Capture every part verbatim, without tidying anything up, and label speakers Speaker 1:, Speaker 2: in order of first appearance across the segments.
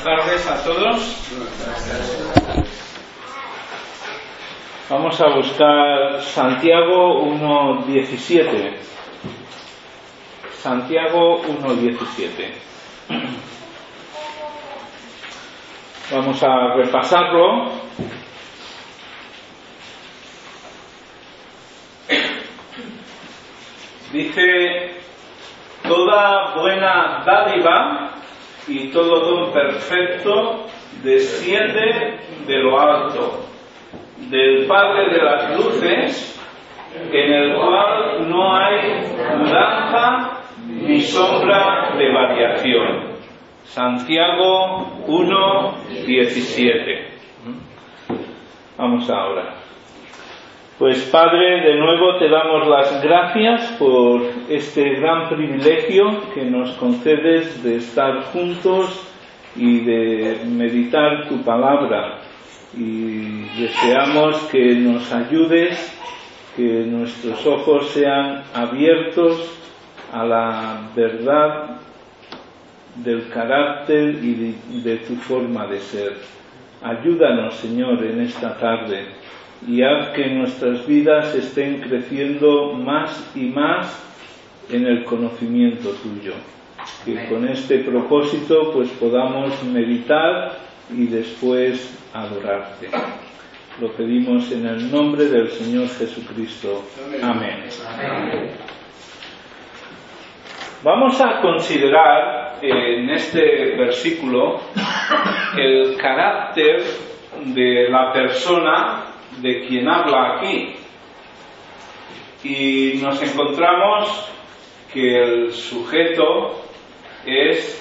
Speaker 1: tardes a todos. Vamos a buscar Santiago uno diecisiete. Santiago uno diecisiete. Vamos a repasarlo. Dice: toda buena dádiva y todo don perfecto desciende de lo alto, del Padre de las luces, en el cual no hay mudanza ni sombra de variación. Santiago uno diecisiete. Vamos ahora. Pues Padre, de nuevo te damos las gracias por este gran privilegio que nos concedes de estar juntos y de meditar tu palabra. Y deseamos que nos ayudes, que nuestros ojos sean abiertos a la verdad del carácter y de, de tu forma de ser. Ayúdanos, Señor, en esta tarde, y haz que nuestras vidas estén creciendo más y más en el conocimiento tuyo. Que con este propósito pues podamos meditar y después adorarte. Lo pedimos en el nombre del Señor Jesucristo. Amén. Amén. Vamos a considerar en este versículo el carácter de la persona de quien habla aquí, y nos encontramos que el sujeto es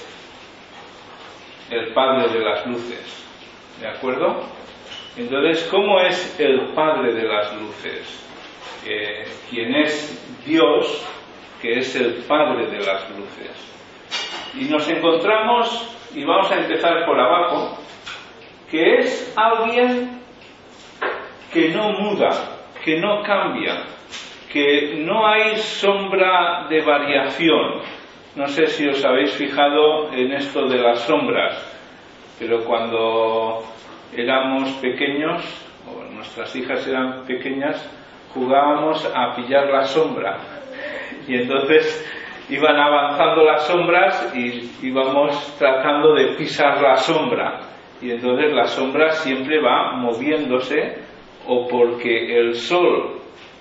Speaker 1: el Padre de las luces, ¿de acuerdo? Entonces, ¿cómo es el Padre de las luces? Eh, quien es Dios, que es el Padre de las luces. Y nos encontramos, y vamos a empezar por abajo, que es alguien que no muda, que no cambia, que no hay sombra de variación. No sé si os habéis fijado en esto de las sombras, pero cuando éramos pequeños, o nuestras hijas eran pequeñas, jugábamos a pillar la sombra. Y entonces iban avanzando las sombras y íbamos tratando de pisar la sombra. Y entonces la sombra siempre va moviéndose, o porque el sol,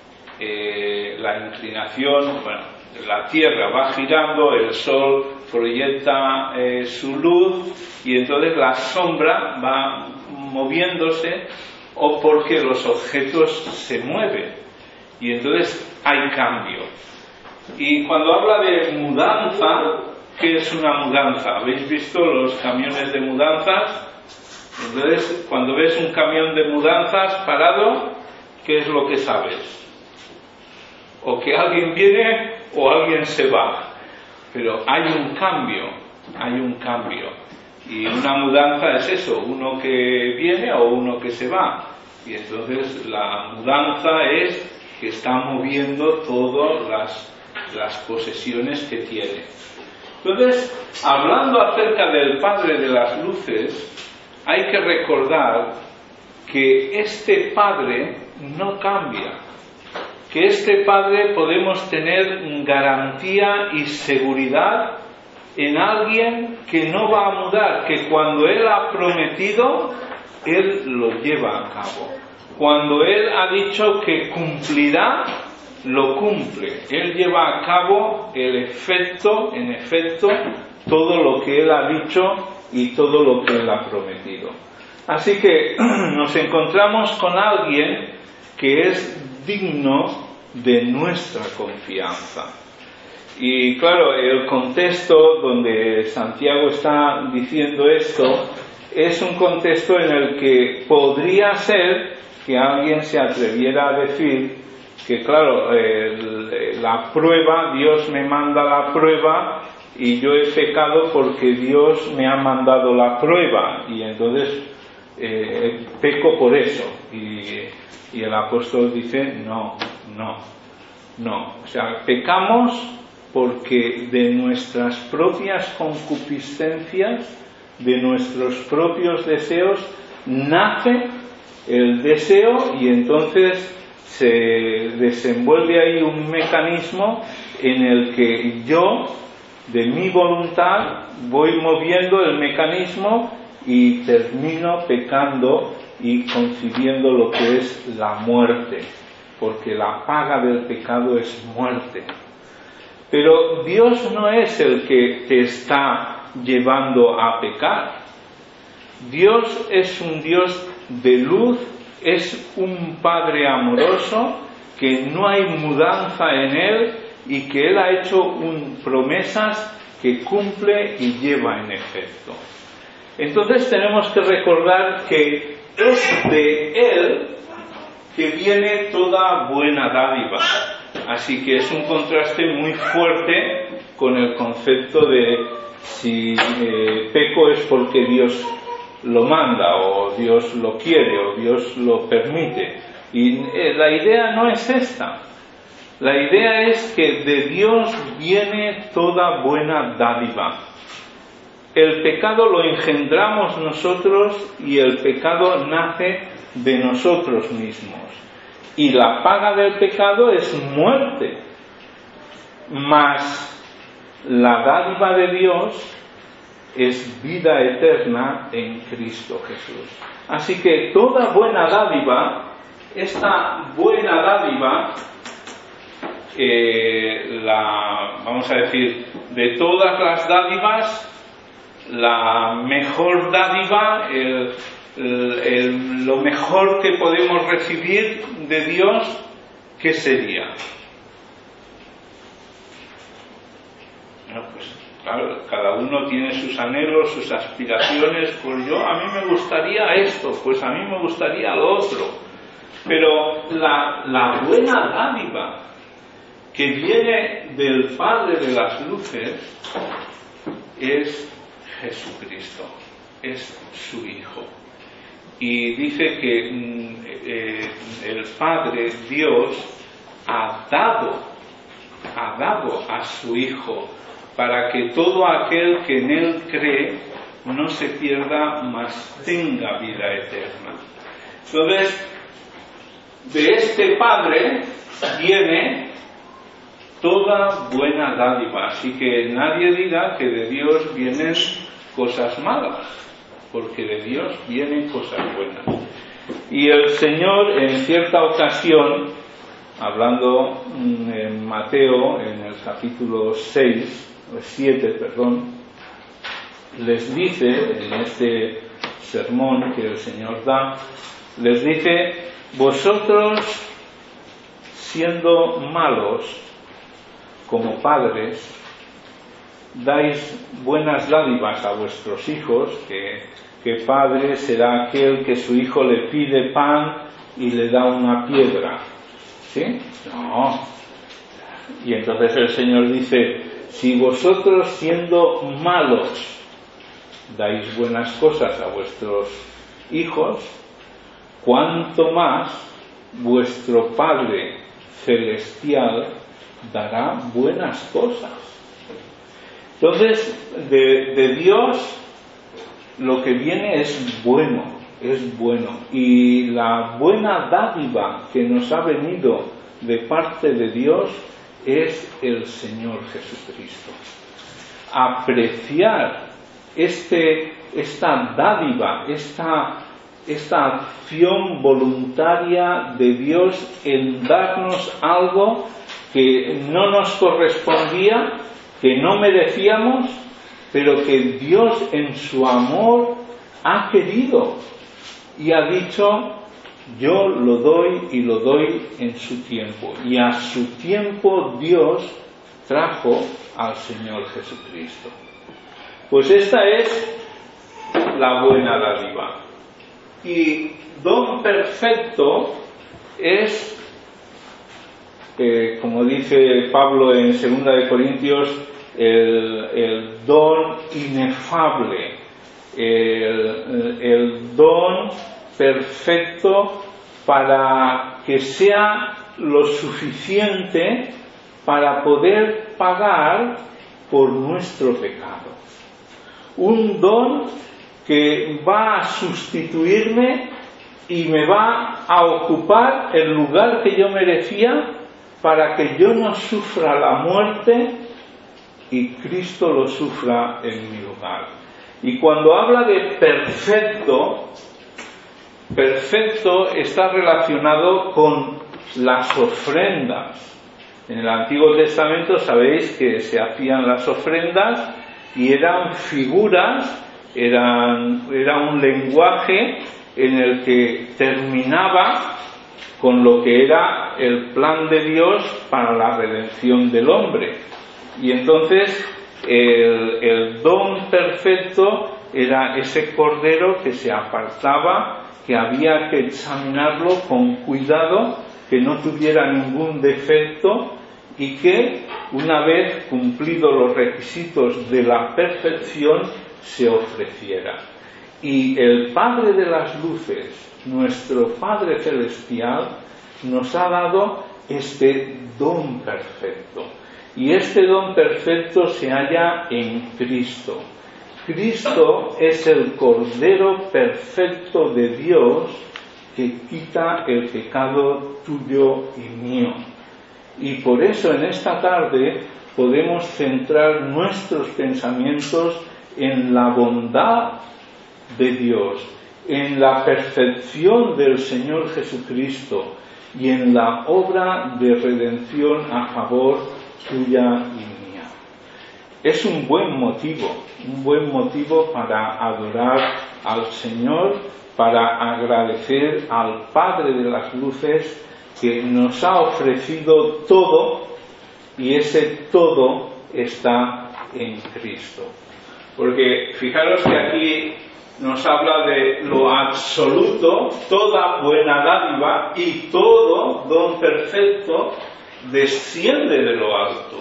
Speaker 1: eh, la inclinación, bueno, la tierra va girando, el sol proyecta eh, su luz y entonces la sombra va moviéndose, o porque los objetos se mueven y entonces hay cambio. Y cuando habla de mudanza, ¿qué es una mudanza? ¿Habéis visto los camiones de mudanzas? Entonces, cuando ves un camión de mudanzas parado, ¿qué es lo que sabes? O que alguien viene o alguien se va. Pero hay un cambio, hay un cambio. Y una mudanza es eso, uno que viene o uno que se va. Y entonces la mudanza es que está moviendo todas las, las posesiones que tiene. Entonces, hablando acerca del Padre de las luces, hay que recordar que este Padre no cambia, que este Padre podemos tener garantía y seguridad en alguien que no va a mudar, que cuando Él ha prometido, Él lo lleva a cabo. Cuando Él ha dicho que cumplirá, lo cumple. Él lleva a cabo el efecto, en efecto, todo lo que Él ha dicho y todo lo que Él ha prometido. Así que nos encontramos con alguien que es digno de nuestra confianza. Y claro, el contexto donde Santiago está diciendo esto es un contexto en el que podría ser que alguien se atreviera a decir que claro, el, la prueba, Dios me manda la prueba y yo he pecado porque Dios me ha mandado la prueba y entonces eh, peco por eso. Y, y el apóstol dice no, no, no. O sea, pecamos porque de nuestras propias concupiscencias de nuestros propios deseos nace el deseo y entonces se desenvuelve ahí un mecanismo en el que yo, de mi voluntad, voy moviendo el mecanismo y termino pecando y concibiendo lo que es la muerte, porque la paga del pecado es muerte. Pero Dios no es el que te está llevando a pecar. Dios es un Dios de luz, es un Padre amoroso, que no hay mudanza en Él y que Él ha hecho un, promesas que cumple y lleva en efecto. Entonces tenemos que recordar que es de Él que viene toda buena dádiva. Así que es un contraste muy fuerte con el concepto de si eh, peco es porque Dios lo manda o Dios lo quiere o Dios lo permite. Y eh, la idea no es esta. La idea es que de Dios viene toda buena dádiva. El pecado lo engendramos nosotros y el pecado nace de nosotros mismos. Y la paga del pecado es muerte. Mas la dádiva de Dios es vida eterna en Cristo Jesús. Así que toda buena dádiva, esta buena dádiva, eh, la, vamos a decir, de todas las dádivas, la mejor dádiva, el, el, el, lo mejor que podemos recibir de Dios, ¿qué sería? Bueno, pues claro, cada uno tiene sus anhelos, sus aspiraciones. Pues yo, a mí me gustaría esto, pues a mí me gustaría lo otro. Pero la, la buena dádiva que viene del Padre de las luces es Jesucristo, es su Hijo. Y dice que eh, el Padre, Dios, ha dado, ha dado a su Hijo para que todo aquel que en Él cree no se pierda, mas tenga vida eterna. Entonces, de este Padre viene toda buena dádiva, así que nadie diga que de Dios vienen cosas malas, porque de Dios vienen cosas buenas. Y el Señor, en cierta ocasión, hablando en Mateo, en el capítulo seis, siete, perdón, les dice, en este sermón que el Señor da, les dice: vosotros, siendo malos como padres, dais buenas dádivas a vuestros hijos. Que, que padre será aquel que su hijo le pide pan y le da una piedra? ¿Sí? No. Y entonces el Señor dice: si vosotros, siendo malos, dais buenas cosas a vuestros hijos, cuánto más vuestro Padre Celestial dará buenas cosas. Entonces, de, de Dios lo que viene es bueno, es bueno. Y la buena dádiva que nos ha venido de parte de Dios es el Señor Jesucristo. Apreciar este, esta dádiva, esta, esta acción voluntaria de Dios en darnos algo que no nos correspondía, que no merecíamos, pero que Dios en su amor ha querido y ha dicho: yo lo doy y lo doy en su tiempo. Y a su tiempo Dios trajo al Señor Jesucristo. Pues esta es la buena dádiva. Y don perfecto es, eh, como dice Pablo en segunda de Corintios, el, el don inefable, el, el don perfecto para que sea lo suficiente para poder pagar por nuestro pecado. Un don que va a sustituirme y me va a ocupar el lugar que yo merecía para que yo no sufra la muerte y Cristo lo sufra en mi lugar. Y cuando habla de perfecto, perfecto está relacionado con las ofrendas. En el Antiguo Testamento sabéis que se hacían las ofrendas y eran figuras, eran, era un lenguaje en el que terminaba con lo que era el plan de Dios para la redención del hombre. Y entonces el, el don perfecto era ese cordero que se apartaba, que había que examinarlo con cuidado, que no tuviera ningún defecto y que, una vez cumplidos los requisitos de la perfección, se ofreciera. Y el Padre de las Luces, nuestro Padre Celestial, nos ha dado este don perfecto. Y este don perfecto se halla en Cristo. Cristo es el Cordero perfecto de Dios que quita el pecado tuyo y mío. Y por eso en esta tarde podemos centrar nuestros pensamientos en la bondad de Dios, en la perfección del Señor Jesucristo y en la obra de redención a favor tuya y mía. Es un buen motivo, un buen motivo para adorar al Señor, para agradecer al Padre de las Luces que nos ha ofrecido todo, y ese todo está en Cristo. Porque fijaros que aquí nos habla de lo absoluto, toda buena dádiva y todo don perfecto desciende de lo alto.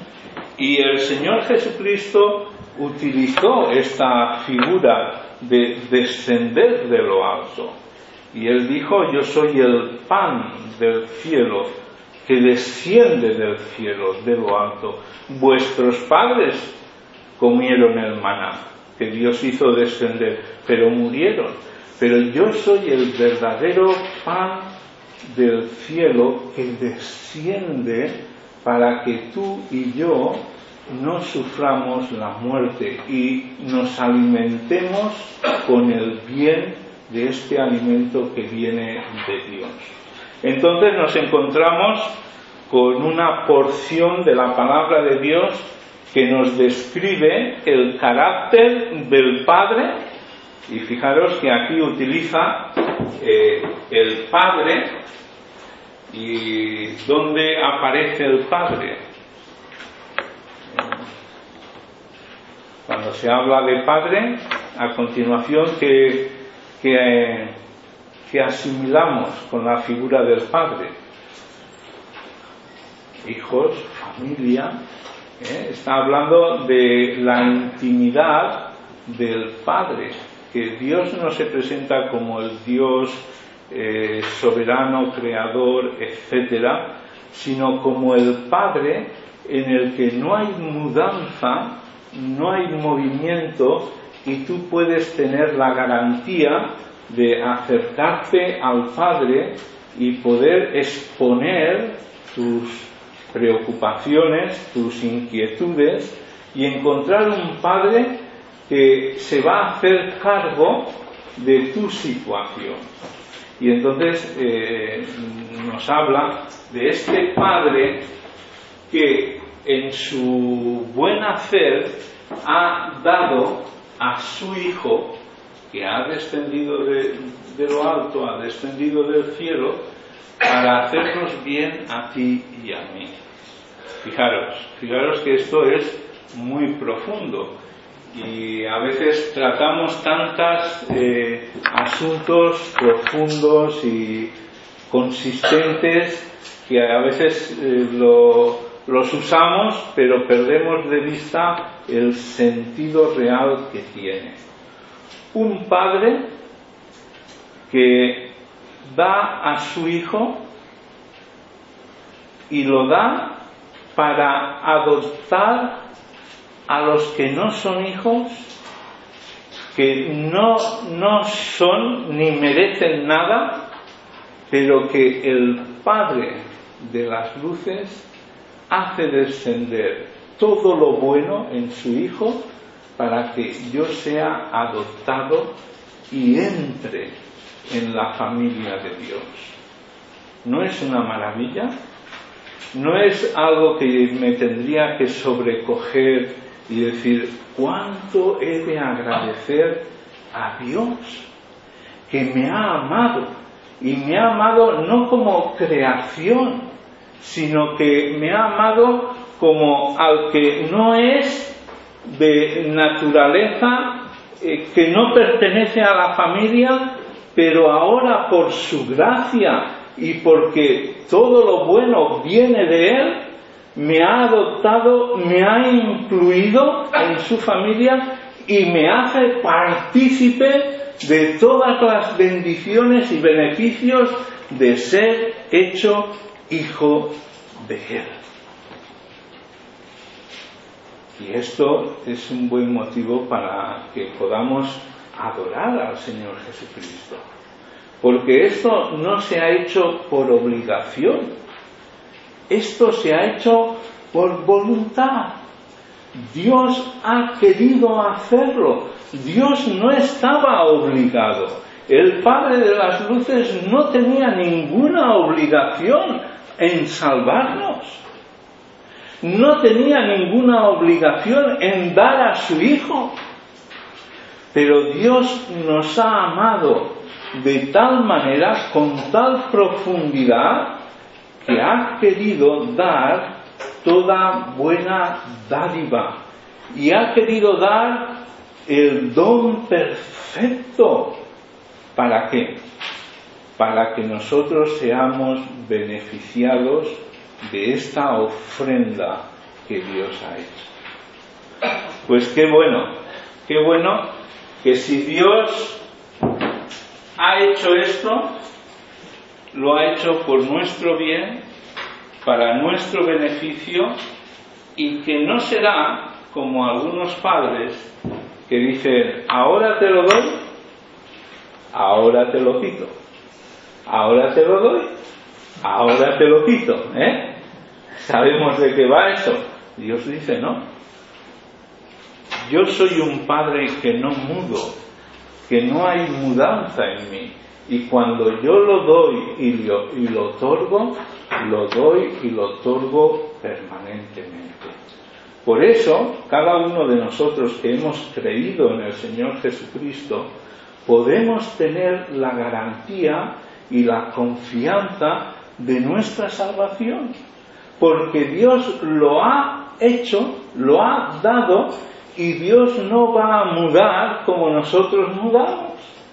Speaker 1: Y el Señor Jesucristo utilizó esta figura de descender de lo alto. Y Él dijo: yo soy el pan del cielo que desciende del cielo, de lo alto. Vuestros padres comieron el maná que Dios hizo descender, pero murieron. Pero yo soy el verdadero pan del cielo que desciende para que tú y yo no suframos la muerte y nos alimentemos con el bien de este alimento que viene de Dios. Entonces nos encontramos con una porción de la palabra de Dios que nos describe el carácter del Padre, y fijaros que aquí utiliza eh, el Padre. ¿Y dónde aparece el Padre? Cuando se habla de Padre, a continuación, que, que, que asimilamos con la figura del Padre. Hijos, familia. ¿eh? Está hablando de la intimidad del Padre, que Dios no se presenta como el Dios eh, soberano, creador, etcétera, sino como el Padre en el que no hay mudanza, no hay movimiento, y tú puedes tener la garantía de acercarte al Padre y poder exponer tus preocupaciones, tus inquietudes, y encontrar un Padre que se va a hacer cargo de tu situación. Y entonces eh, nos habla de este Padre que en su buen hacer ha dado a su Hijo, que ha descendido de, de lo alto, ha descendido del cielo, para hacernos bien a ti y a mí. Fijaros, fijaros que esto es muy profundo, y a veces tratamos tantos eh, asuntos profundos y consistentes que a veces eh, lo, los usamos, pero perdemos de vista el sentido real que tiene. Un padre que da a su hijo y lo da para adoptar a los que no son hijos que no, no son ni merecen nada, pero que el Padre de las luces hace descender todo lo bueno en su Hijo para que yo sea adoptado y entre en la familia de Dios. ¿No es una maravilla? ¿No es algo que me tendría que sobrecoger y decir cuánto he de agradecer a Dios que me ha amado? Y me ha amado no como creación, sino que me ha amado como al que no es de naturaleza, eh, que no pertenece a la familia, pero ahora por su gracia y porque todo lo bueno viene de Él, me ha adoptado, me ha incluido en su familia y me hace partícipe de todas las bendiciones y beneficios de ser hecho hijo de Él. Y esto es un buen motivo para que podamos adorar al Señor Jesucristo. Porque esto no se ha hecho por obligación. Esto se ha hecho por voluntad. Dios ha querido hacerlo. Dios no estaba obligado. El Padre de las luces no tenía ninguna obligación en salvarnos. No tenía ninguna obligación en dar a su Hijo. Pero Dios nos ha amado de tal manera, con tal profundidad, que ha querido dar toda buena dádiva y ha querido dar el don perfecto. ¿Para qué? Para que nosotros seamos beneficiados de esta ofrenda que Dios ha hecho. Pues qué bueno, qué bueno que si Dios ha hecho esto, lo ha hecho por nuestro bien, para nuestro beneficio, y que no será como algunos padres que dicen, ahora te lo doy, ahora te lo quito, ahora te lo doy, ahora te lo quito, ¿eh? ¿Sabemos de qué va eso? Dios dice, no. Yo soy un padre que no mudo, que no hay mudanza en mí. Y cuando yo lo doy y lo, y lo otorgo, lo doy y lo otorgo permanentemente. Por eso, cada uno de nosotros que hemos creído en el Señor Jesucristo, podemos tener la garantía y la confianza de nuestra salvación. Porque Dios lo ha hecho, lo ha dado, y Dios no va a mudar como nosotros mudamos.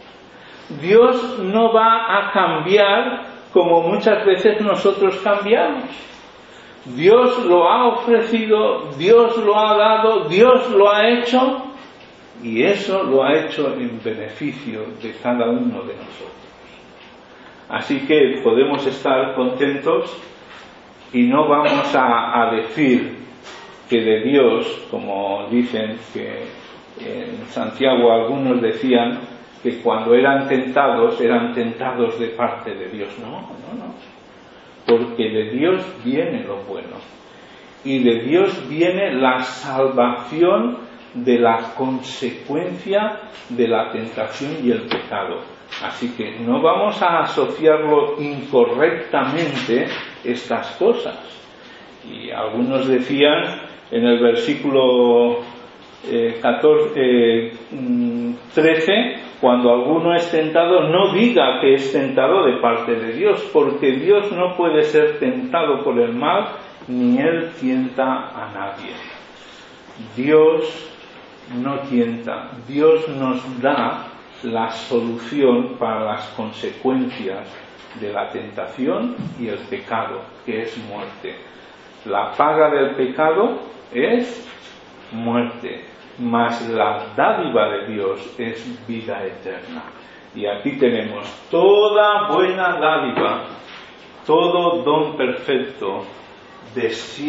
Speaker 1: Dios no va a cambiar como muchas veces nosotros cambiamos. Dios lo ha ofrecido, Dios lo ha dado, Dios lo ha hecho, y eso lo ha hecho en beneficio de cada uno de nosotros. Así que podemos estar contentos y no vamos a, a decir que de Dios, como dicen que en Santiago algunos decían que cuando eran tentados, eran tentados de parte de Dios. No, no, no. Porque de Dios viene lo bueno. Y de Dios viene la salvación de la consecuencia de la tentación y el pecado. Así que no vamos a asociarlo incorrectamente estas cosas. Y algunos decían en el versículo eh, catorce, eh, trece, cuando alguno es tentado, no diga que es tentado de parte de Dios, porque Dios no puede ser tentado por el mal, ni Él tienta a nadie. Dios no tienta, Dios nos da la solución para las consecuencias de la tentación y el pecado, que es muerte. La paga del pecado es muerte, mas la dádiva de Dios es vida eterna. Y aquí tenemos toda buena dádiva, todo don perfecto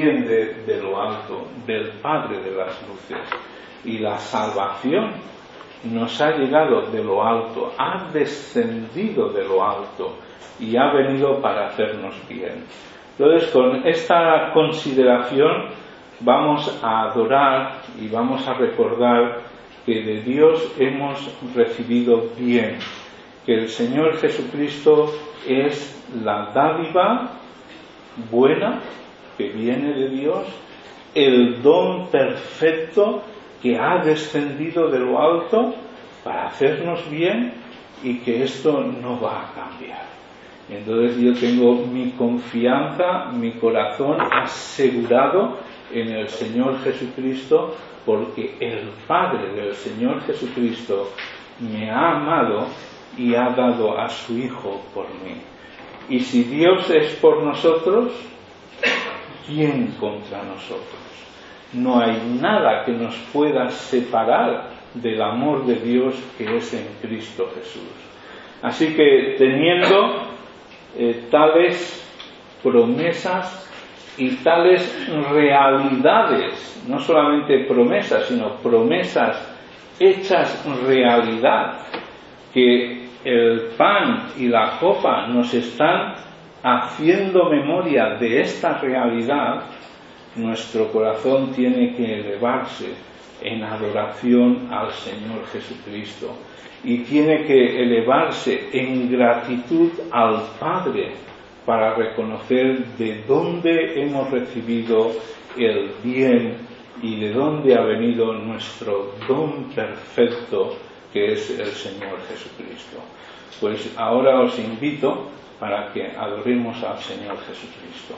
Speaker 1: desciende de lo alto, del Padre de las luces. Y la salvación nos ha llegado de lo alto, ha descendido de lo alto y ha venido para hacernos bien. Entonces, con esta consideración vamos a adorar y vamos a recordar que de Dios hemos recibido bien, que el Señor Jesucristo es la dádiva buena que viene de Dios, el don perfecto que ha descendido de lo alto para hacernos bien y que esto no va a cambiar. Entonces yo tengo mi confianza, mi corazón asegurado en el Señor Jesucristo, porque el Padre del Señor Jesucristo me ha amado y ha dado a su Hijo por mí. Y si Dios es por nosotros, ¿quién contra nosotros? No hay nada que nos pueda separar del amor de Dios que es en Cristo Jesús. Así que teniendo eh, tales promesas y tales realidades, no solamente promesas, sino promesas hechas realidad, que el pan y la copa nos están haciendo memoria de esta realidad, nuestro corazón tiene que elevarse en adoración al Señor Jesucristo y tiene que elevarse en gratitud al Padre para reconocer de dónde hemos recibido el bien y de dónde ha venido nuestro don perfecto, que es el Señor Jesucristo. Pues ahora os invito para que adoremos al Señor Jesucristo.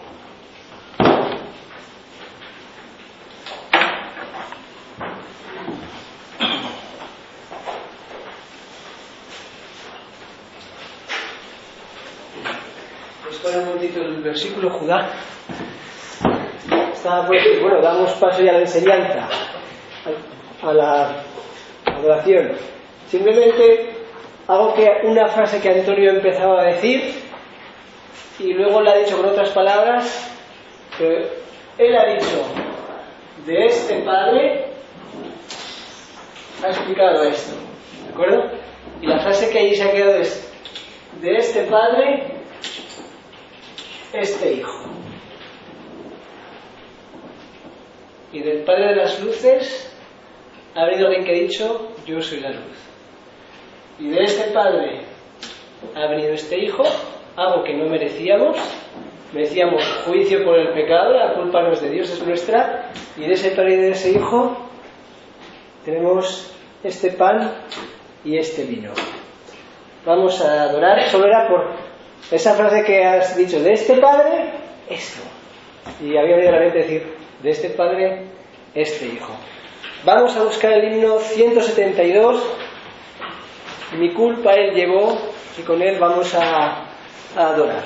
Speaker 2: Un momentito el versículo Judá. Está, pues, bueno, damos paso ya a la enseñanza, a, a la adoración. Simplemente hago que una frase que Antonio empezaba a decir y luego la ha dicho con otras palabras, que él ha dicho de este Padre, ha explicado esto, ¿de acuerdo? Y la frase que allí se ha quedado es de este Padre este Hijo, y del Padre de las luces ha venido alguien que ha dicho yo soy la luz, y de este Padre ha venido este Hijo, algo que no merecíamos merecíamos juicio por el pecado, la culpa no es de Dios, es nuestra, y de ese Padre y de ese Hijo tenemos este pan y este vino. Vamos a adorar. Solo era por esa frase que has dicho, de este Padre, esto. Y había venido a la mente decir, de este Padre, este Hijo. Vamos a buscar el himno ciento setenta y dos. Mi culpa Él llevó, y con Él vamos a, a adorar.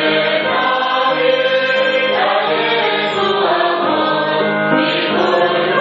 Speaker 3: Thank you.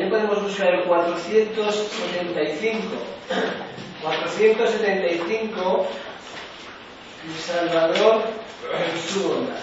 Speaker 2: También podemos buscar el cuatrocientos setenta y cinco. cuatrocientos setenta y cinco, El Salvador en su bondad.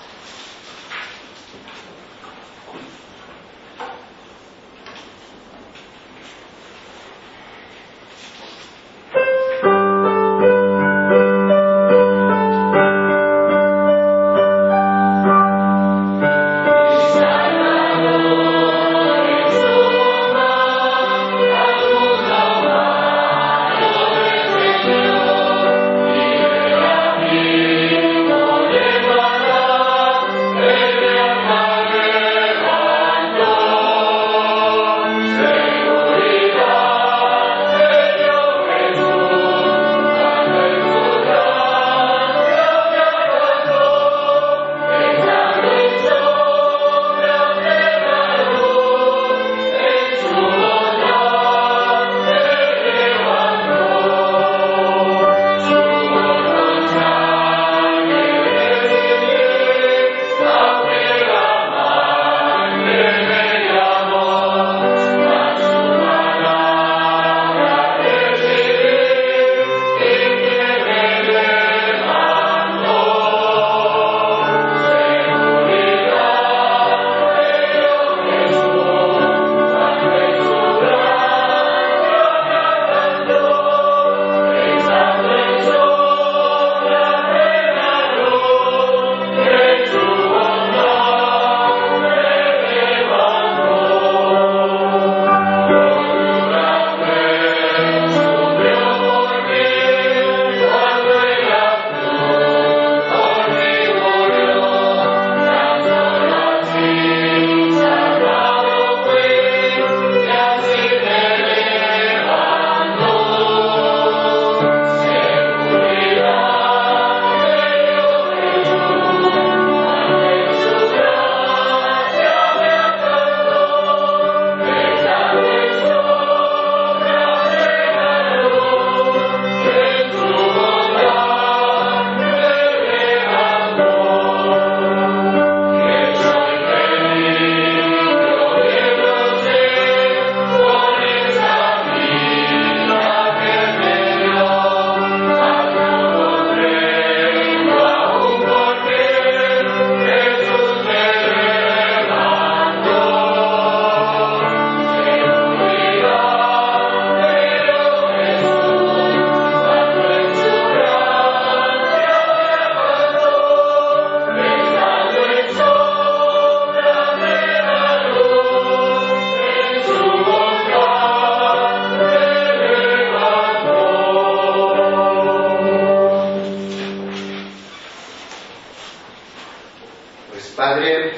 Speaker 3: Padre,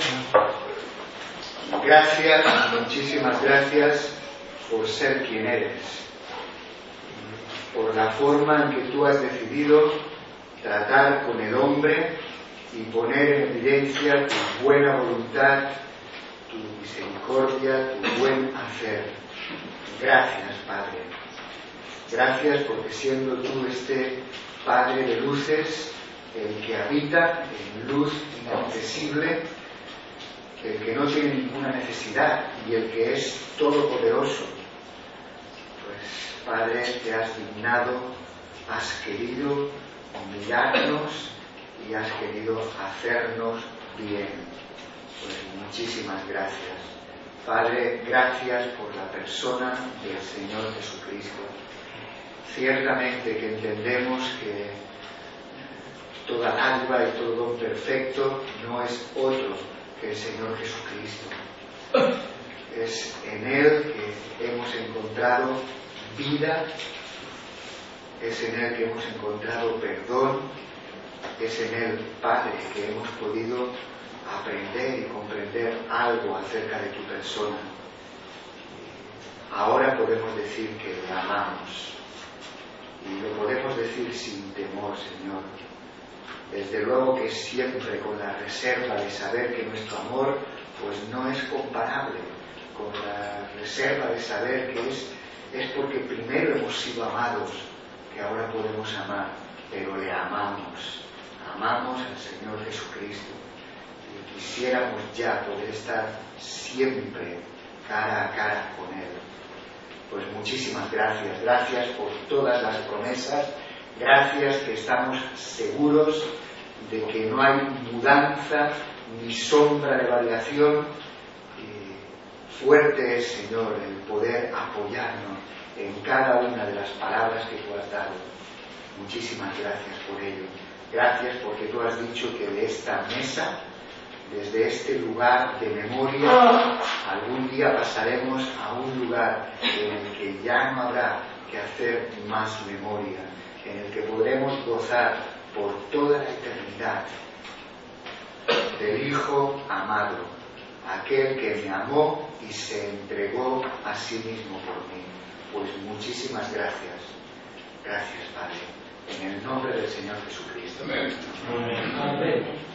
Speaker 3: gracias, muchísimas gracias por ser quien eres, por la forma en que tú has decidido tratar con el hombre y poner en evidencia tu buena voluntad, tu misericordia, tu buen hacer. Gracias, Padre. Gracias porque siendo tú este Padre de luces, el que habita en luz inaccesible, el que no tiene ninguna necesidad y el que es todopoderoso, pues Padre, te has dignado, has querido mirarnos y has querido hacernos bien. Pues muchísimas gracias. Padre, gracias por la persona del Señor Jesucristo. Ciertamente que entendemos que toda dádiva y todo don perfecto no es otro que el Señor Jesucristo. Es en Él que hemos encontrado vida, es en Él que hemos encontrado perdón, es en Él, Padre, que hemos podido aprender y comprender algo acerca de tu persona. Ahora podemos decir que le amamos y lo podemos decir sin temor, Señor. Desde luego que siempre con la reserva de saber que nuestro amor pues no es comparable, con la reserva de saber que es, es porque primero hemos sido amados, que ahora podemos amar, pero le amamos, amamos al Señor Jesucristo y quisiéramos ya poder estar siempre cara a cara con Él. Pues muchísimas gracias, gracias por todas las promesas, gracias que estamos seguros de que no hay mudanza ni sombra de variación. Y fuerte es, Señor, el poder apoyarnos en cada una de las palabras que tú has dado. Muchísimas gracias por ello. Gracias porque tú has dicho que de esta mesa, desde este lugar de memoria, algún día pasaremos a un lugar en el que ya no habrá que hacer más memoria, en el que podremos gozar por toda la eternidad del Hijo amado, aquel que me amó y se entregó a sí mismo por mí. Pues muchísimas gracias. Gracias, Padre. En el nombre del Señor Jesucristo.
Speaker 1: Amén.
Speaker 2: Amén.